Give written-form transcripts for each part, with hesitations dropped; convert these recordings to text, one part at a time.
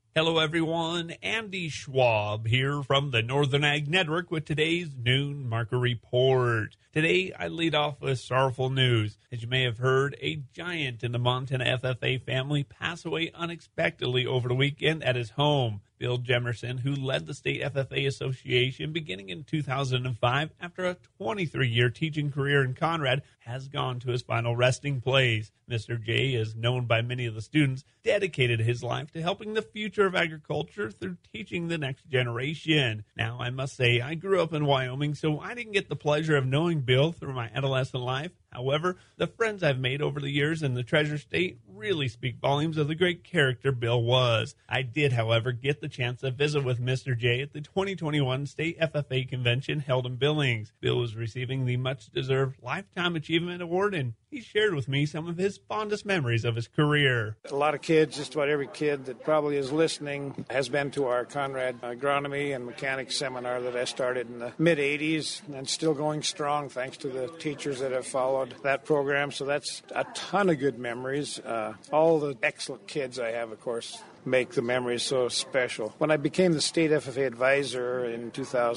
Hello, everyone. Andy Schwab here from the Northern Ag Network with today's Noon Market Report. Today, I lead off with sorrowful news. As you may have heard, a giant in the Montana FFA family passed away unexpectedly over the weekend at his home. Bill Jemerson, who led the State FFA Association beginning in 2005 after a 23-year teaching career in Conrad, has gone to his final resting place. Mr. J is known by many of the students, dedicated his life to helping the future of agriculture through teaching the next generation. Now, I must say, I grew up in Wyoming, so I didn't get the pleasure of knowing Bill through my adolescent life. However, the friends I've made over the years in the Treasure State really speak volumes of the great character Bill was. I did, however, get the chance to visit with Mr. J at the 2021 State FFA Convention held in Billings. Bill was receiving the much-deserved Lifetime Achievement Award, and he shared with me some of his fondest memories of his career. A lot of kids, just about every kid that probably is listening, has been to our Conrad Agronomy and Mechanics Seminar that I started in the mid-'80s and still going strong thanks to the teachers that have followed that program. So that's a ton of good memories. All the excellent kids I have, of course, make the memories so special. When I became the State FFA advisor in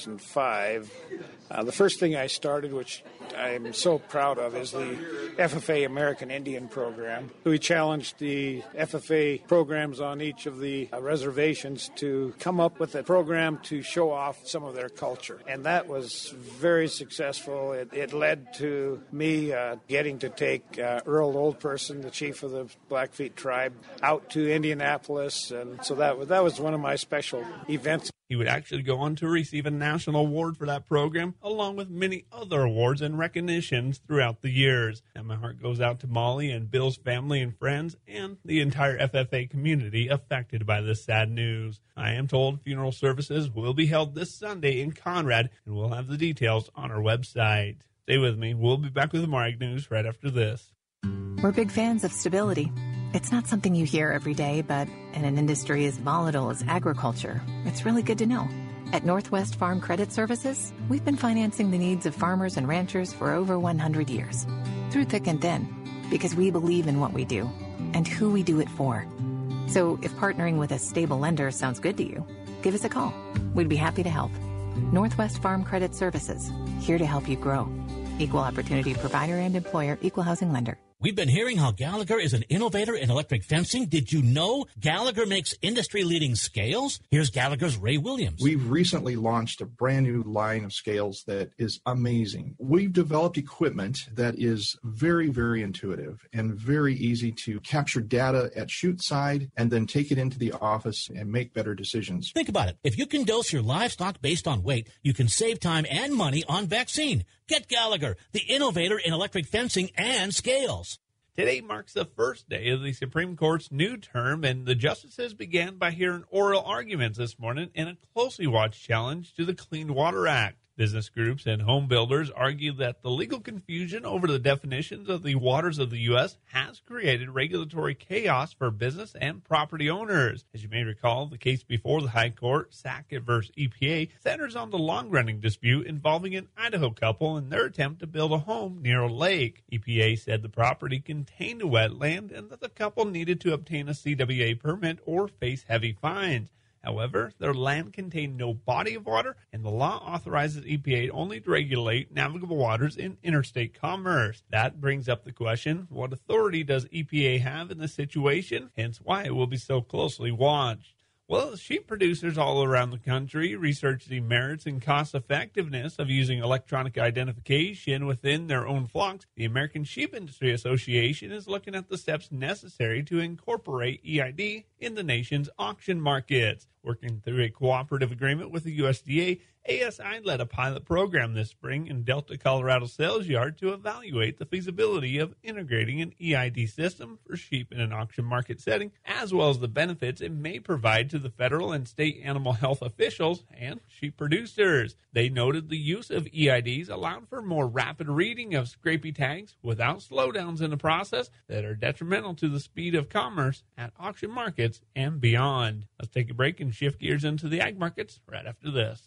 2005, the first thing I started, which I'm so proud of, is the FFA American Indian program. We challenged the FFA programs on each of the reservations to come up with a program to show off some of their culture. And that was very successful. It led to me getting to take Earl Oldperson, the chief of the Blackfeet tribe, out to Indianapolis. And so that was one of my special events. He would actually go on to receive a national award for that program, along with many other awards and recognitions throughout the years. And my heart goes out to Molly and Bill's family and friends and the entire FFA community affected by this sad news. I am told funeral services will be held this Sunday in Conrad, and we'll have the details on our website. Stay with me. We'll be back with more Ag News right after this. We're big fans of stability. It's not something you hear every day, but in an industry as volatile as agriculture, it's really good to know. At Northwest Farm Credit Services, we've been financing the needs of farmers and ranchers for over 100 years, through thick and thin, because we believe in what we do and who we do it for. So if partnering with a stable lender sounds good to you, give us a call. We'd be happy to help. Northwest Farm Credit Services, here to help you grow. Equal opportunity provider and employer, equal housing lender. We've been hearing how Gallagher is an innovator in electric fencing. Did you know Gallagher makes industry-leading scales? Here's Gallagher's Ray Williams. We've recently launched a brand new line of scales that is amazing. We've developed equipment that is very, very intuitive and very easy to capture data at shoot side and then take it into the office and make better decisions. Think about it. If you can dose your livestock based on weight, you can save time and money on vaccine. Get Gallagher, the innovator in electric fencing and scales. Today marks the first day of the Supreme Court's new term, and the justices began by hearing oral arguments this morning in a closely watched challenge to the Clean Water Act. Business groups and home builders argue that the legal confusion over the definitions of the waters of the U.S. has created regulatory chaos for business and property owners. As you may recall, the case before the High Court, Sackett v. EPA, centers on the long-running dispute involving an Idaho couple and their attempt to build a home near a lake. EPA said the property contained a wetland and that the couple needed to obtain a CWA permit or face heavy fines. However, their land contained no body of water, and the law authorizes EPA only to regulate navigable waters in interstate commerce. That brings up the question, what authority does EPA have in this situation? Hence why it will be so closely watched. Well, sheep producers all around the country research the merits and cost effectiveness of using electronic identification within their own flocks. The American Sheep Industry Association is looking at the steps necessary to incorporate EID in the nation's auction markets. Working through a cooperative agreement with the USDA, ASI led a pilot program this spring in Delta, Colorado sales yard to evaluate the feasibility of integrating an EID system for sheep in an auction market setting, as well as the benefits it may provide to the federal and state animal health officials and sheep producers. They noted the use of EIDs allowed for more rapid reading of scrapie tags without slowdowns in the process that are detrimental to the speed of commerce at auction markets and beyond. Let's take a break and shift gears into the ag markets right after this.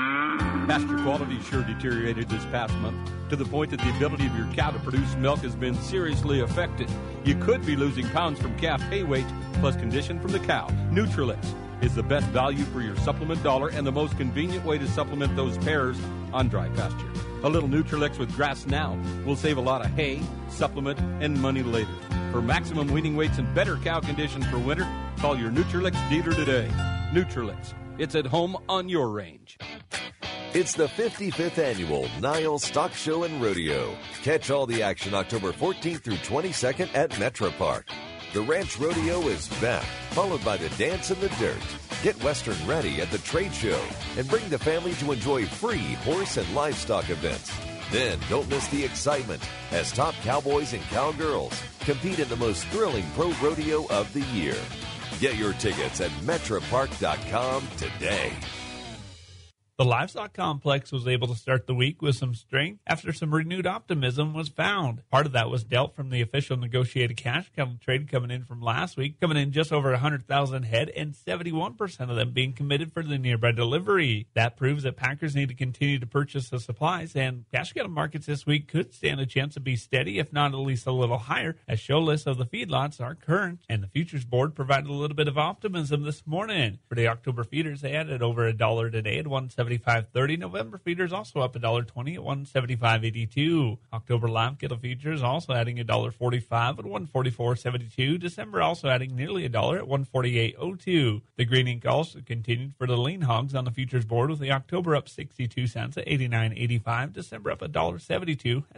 Pasture quality sure deteriorated this past month to the point that the ability of your cow to produce milk has been seriously affected. You could be losing pounds from calf hay weight plus condition from the cow. Nutrilix. is the best value for your supplement dollar and the most convenient way to supplement those pears on dry pasture. A little Nutrilix with grass now will save a lot of hay, supplement, and money later. For maximum weaning weights and better cow conditions for winter, call your Nutrilix dealer today. Nutrilix. It's at home on your range. It's the 55th annual Niles Stock Show and Rodeo. Catch all the action October 14th through 22nd at Metro Park. The Ranch Rodeo is back, followed by the Dance in the Dirt. Get Western ready at the trade show and bring the family to enjoy free horse and livestock events. Then don't miss the excitement as top cowboys and cowgirls compete in the most thrilling pro rodeo of the year. Get your tickets at metropark.com today. The livestock complex was able to start the week with some strength after some renewed optimism was found. Part of that was dealt from the official negotiated cash cattle trade coming in from last week, coming in just over 100,000 head and 71% of them being committed for the nearby delivery. That proves that packers need to continue to purchase the supplies, and cash cattle markets this week could stand a chance to be steady, if not at least a little higher, as show lists of the feedlots are current, and the futures board provided a little bit of optimism this morning. For the October feeders, they added over $1 today at 175.30. November feeders also up $1.20 at 175.82. October live cattle futures also adding $1.45 at 144.72. December also adding nearly $1 at 148.02. The green ink also continued for the lean hogs on the futures board, with the October up 62 cents at 89.85. December up $1.72 at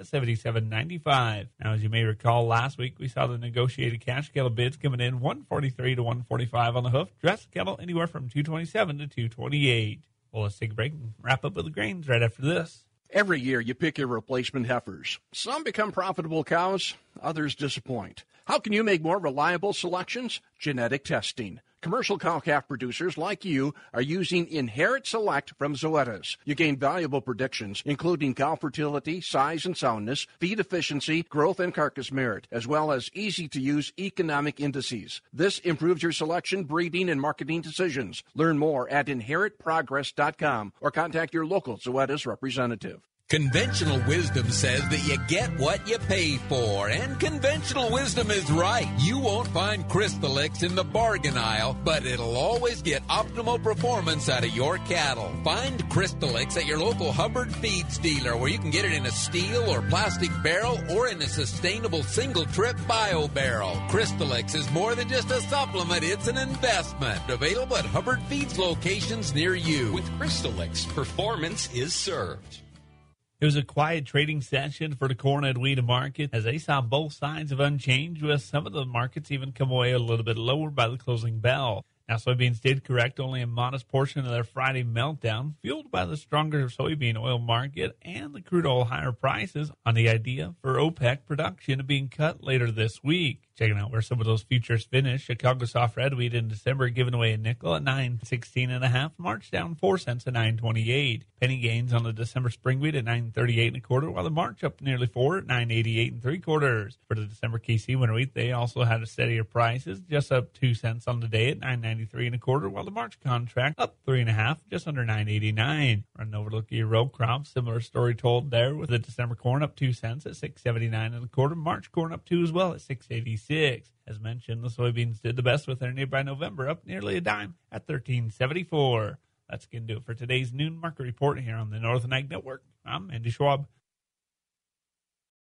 77.95. Now, as you may recall, last week we saw the negotiated cash cattle bids coming in 143 to 145 on the hoof. Dressed cattle anywhere from 227 to 228. Well, let's take a break and wrap up with the grains right after this. Every year you pick your replacement heifers. Some become profitable cows, others disappoint. How can you make more reliable selections? Genetic testing. Commercial cow-calf producers like you are using Inherit Select from Zoetis. You gain valuable predictions, including cow fertility, size and soundness, feed efficiency, growth and carcass merit, as well as easy-to-use economic indices. This improves your selection, breeding, and marketing decisions. Learn more at inheritprogress.com or contact your local Zoetis representative. Conventional wisdom says that you get what you pay for, and conventional wisdom is right. You won't find Crystalix in the bargain aisle, but it'll always get optimal performance out of your cattle. Find Crystalix at your local Hubbard Feeds dealer, where you can get it in a steel or plastic barrel or in a sustainable single-trip bio barrel. Crystalix is more than just a supplement, it's an investment. Available at Hubbard Feeds locations near you. With Crystalix, performance is served. It was a quiet trading session for the corn and wheat market, as they saw both sides of unchanged, with some of the markets even come away a little bit lower by the closing bell. Now, soybeans did correct only a modest portion of their Friday meltdown, fueled by the stronger soybean oil market and the crude oil higher prices on the idea for OPEC production being cut later this week. Checking out where some of those futures finished. Chicago soft red wheat in December giving away a nickel at $9.16.5. March down 4 cents at $9.28. Penny gains on the December spring wheat at $9.38.25, while the March up nearly 4 at $9.8875. For the December KC winter wheat, they also had a steadier prices, just up 2 cents on the day at $9.93.25, while the March contract up 3.5, just under $9.89. Running over to look at your row crop, similar story told there, with the December corn up 2 cents at $6.79.25. March corn up 2 as well at $6.86. As mentioned, the soybeans did the best with their nearby November, up nearly a dime at $13.74. That's going to do it for today's noon market report here on the Northern Ag Network. I'm Andy Schwab.